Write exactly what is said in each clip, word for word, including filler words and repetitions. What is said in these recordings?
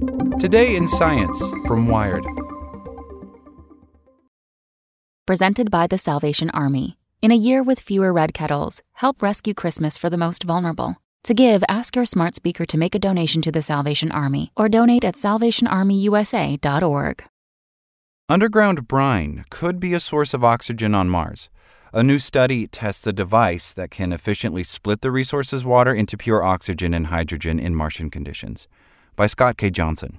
Today in Science from Wired. Presented by the Salvation Army. In a year with fewer red kettles, help rescue Christmas for the most vulnerable. To give, ask your smart speaker to make a donation to the Salvation Army or donate at salvation army u s a dot org. Underground brine could be a source of oxygen on Mars. A new study tests a device that can efficiently split the resource's water into pure oxygen and hydrogen in Martian conditions. By Scott K. Johnson.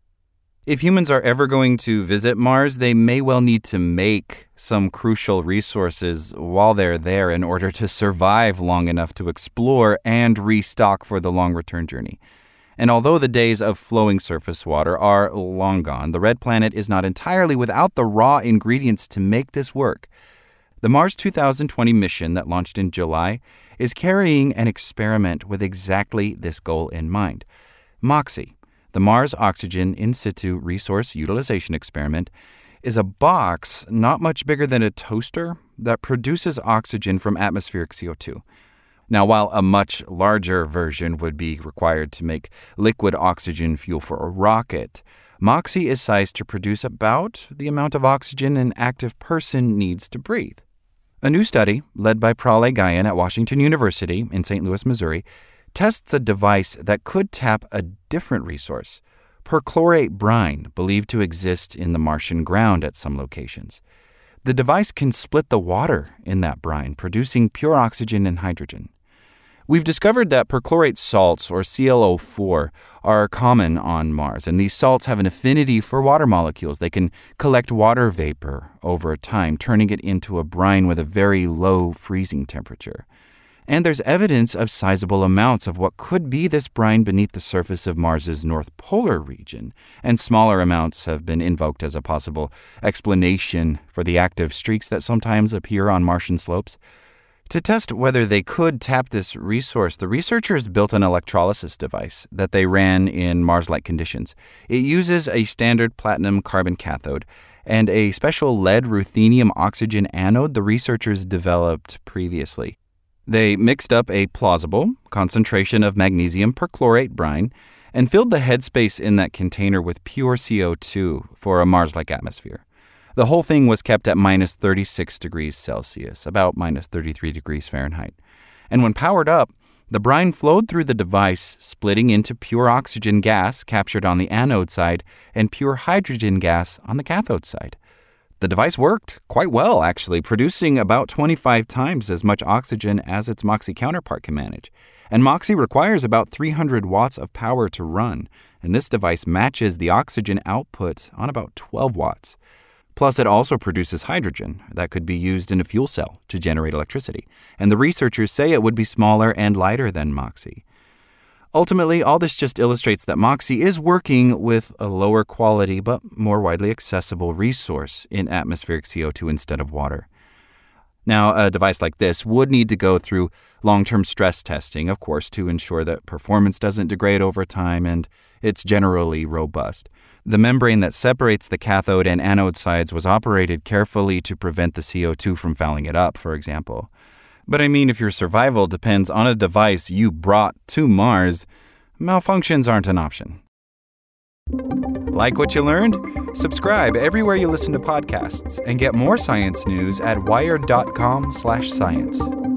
If humans are ever going to visit Mars, they may well need to make some crucial resources while they're there in order to survive long enough to explore and restock for the long return journey. And although the days of flowing surface water are long gone, the red planet is not entirely without the raw ingredients to make this work. The Mars two thousand twenty mission that launched in July is carrying an experiment with exactly this goal in mind. MOXIE, the Mars Oxygen In Situ Resource Utilization Experiment, is a box not much bigger than a toaster that produces oxygen from atmospheric C O two. Now, while a much larger version would be required to make liquid oxygen fuel for a rocket, MOXIE is sized to produce about the amount of oxygen an active person needs to breathe. A new study, led by Pralay Gayan at Washington University in Saint Louis, Missouri, tests a device that could tap a different resource, perchlorate brine, believed to exist in the Martian ground at some locations. The device can split the water in that brine, producing pure oxygen and hydrogen. We've discovered that perchlorate salts, or C l O four, are common on Mars, and these salts have an affinity for water molecules. They can collect water vapor over time, turning it into a brine with a very low freezing temperature. And there's evidence of sizable amounts of what could be this brine beneath the surface of Mars's North Polar region, and smaller amounts have been invoked as a possible explanation for the active streaks that sometimes appear on Martian slopes. To test whether they could tap this resource, the researchers built an electrolysis device that they ran in Mars-like conditions. It uses a standard platinum carbon cathode and a special lead ruthenium oxygen anode the researchers developed previously. They mixed up a plausible concentration of magnesium perchlorate brine and filled the headspace in that container with pure C O two for a Mars-like atmosphere. The whole thing was kept at minus thirty-six degrees Celsius, about minus thirty-three degrees Fahrenheit. And when powered up, the brine flowed through the device, splitting into pure oxygen gas captured on the anode side and pure hydrogen gas on the cathode side. The device worked quite well, actually, producing about twenty-five times as much oxygen as its MOXIE counterpart can manage. And MOXIE requires about three hundred watts of power to run, and this device matches the oxygen output on about twelve watts. Plus, it also produces hydrogen that could be used in a fuel cell to generate electricity, and the researchers say it would be smaller and lighter than MOXIE. Ultimately, all this just illustrates that MOXIE is working with a lower quality but more widely accessible resource in atmospheric C O two instead of water. Now, a device like this would need to go through long-term stress testing, of course, to ensure that performance doesn't degrade over time and it's generally robust. The membrane that separates the cathode and anode sides was operated carefully to prevent the C O two from fouling it up, for example. But I mean, if your survival depends on a device you brought to Mars, malfunctions aren't an option. Like what you learned? Subscribe everywhere you listen to podcasts and get more science news at wired dot com slash science.